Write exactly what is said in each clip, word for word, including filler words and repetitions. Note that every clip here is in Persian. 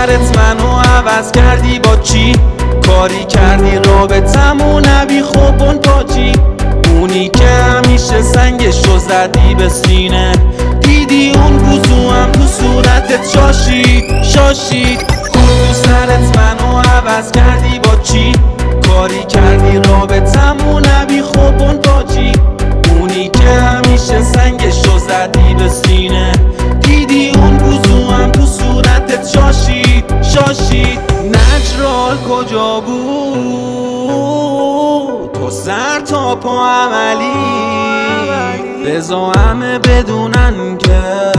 سرت منو عوض کردی با چی؟ کاری کردی رابطمون نبی خوب اون با چی؟ اونی که همیشه سنگشو زدی به سینه، دیدی اون بوزو هم تو صورتت شاشید شاشید. خود تو سرت منو عوض کردی با چی؟ کاری کردی رابطمون نبی خوب اون با چی؟ اونی که همیشه سنگشو زدی به سینه، دیدی اون بوزو هم تو صورتت شاشید شاشید. نجرال کجا بود؟ تو سر تا پا عملی، بزا همه بدونن که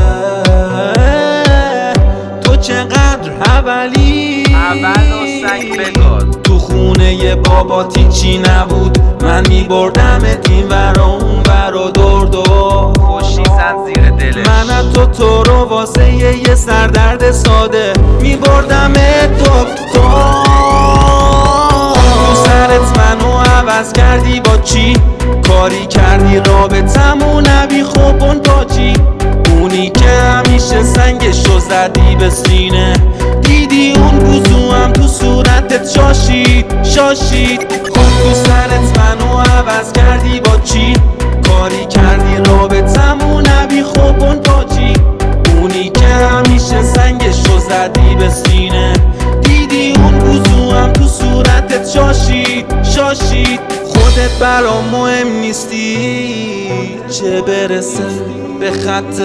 تو چقدر حولی. اول و سنگ بگاد تو خونه بابات هیچی نبود، من میبردمت این ور و اون ور و دور دور، خوشی زد زیر دلش. من از تو تو رو واسه یه سردرد ساده میبردمت دکتر. تو سرت منو عوض کردی با چی؟ کاری کردی رابطمون نبی خوب اون با چی؟ اونی که همیشه سنگشو زدی به سینه، دیدی اون بوزو هم تو صورتت شاشید شاشید. خود تو سرت منو عوض کردی با چی؟ کاری کردی رابطمون نبی خوب اون با چی؟ اونی که همیشه سنگشو زدی به سینه، دیدی اون بوزو هم تو صورتت شاشید شاشید. خودت برام مهم نیستی، چه برسه به خط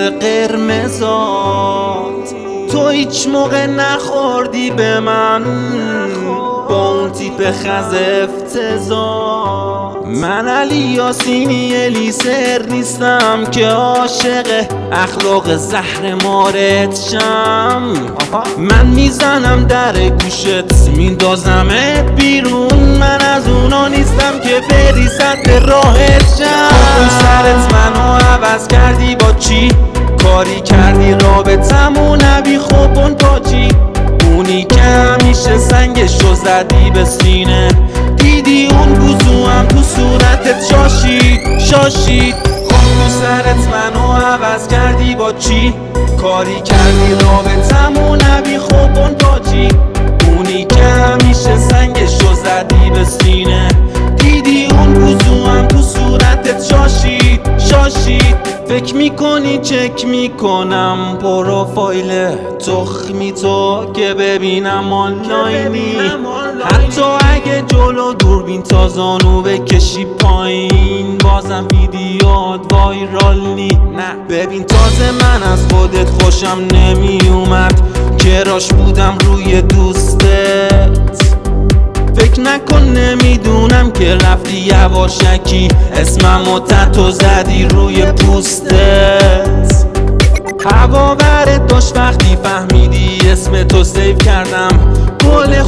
قرمزات. تو هیچ موقع نخوردی به من با اون تیپ خز افتضاح. من علی یاسینی الیسر نیستم که عاشق اخلاق زهر مارت شم. من میزنم در گوشت میندازمت بیرون، من از اونا نیستم که بری سطح راحت شم. تو سرت منو عوض کردی با چی؟ کاری کردی رابطمون نبی خوب اون با چی؟ اونی که همیشه سنگشو زدی به سینه، دیدی اون بوزو هم تو صورتت شاشید شاشید. خود تو سرت منو عوض کردی با چی؟ کاری کردی رابطمون نبی خوب اون با چی؟ اونی که همیشه سنگشو زدی به سینه، دیدی اون بوزو هم تو صورتت شاشید شاشید. فکر میکنی چک میکنم پروفایل تخمی تو که ببینم آنلاینی، حتی اگه جلو دوربین تا زانو بکشی پایین بازم ویدیوات وایرال نی. نه ببین تازه من از خودت خوشم نمیومد که راش بودم روی دوستت. فکر نکن نمیدونم که رفتی یواشکی اسممو تتو زدی روی پوستت. هوا برت داشت وقتی فهمیدی اسم تو سیو کردم، گل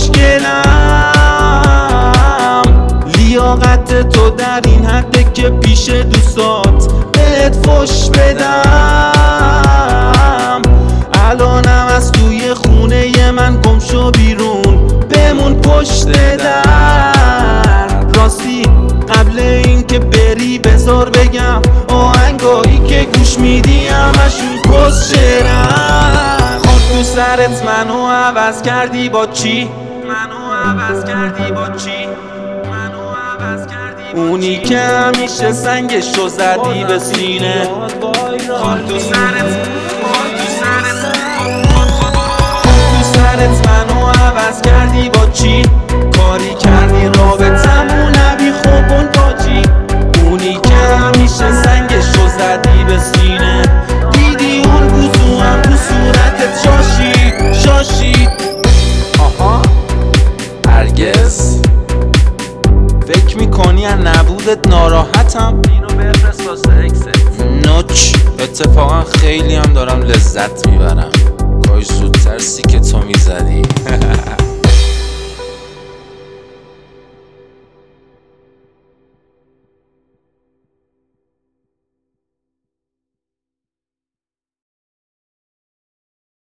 خوشگلم. لیاقت تو در این حده که پیش دوستات بهت فش بدم. الانم از توی خونه من گم شو بیرون، بمون پشت در. راستی قبل این که بری بذار بگم آهنگایی که گوش میدی همشون کس شعرن. خود تو سرت منو عوض کردی با چی؟ منو عوض کردی با چی؟ منو عوض کردی با اونی که همیشه سنگشو زدی به سینه. خود تو سرت خود تو سرت سرت منو عوض کردی با چی؟ کاری کردی رابطمون نبی خوب اون با چی؟ اونی که همیشه سنگشو زدی به سینه، دیدی اون بوزو هم تو صورتت شاشید شاشید. آها هرگز فکر میکنی از نبودت ناراحتم؟ اینو بفرست واسه اکست. نوچ اتفاقا خیلی هم دارم لذت میبرم، کاش زودتر سی که تو میزدی.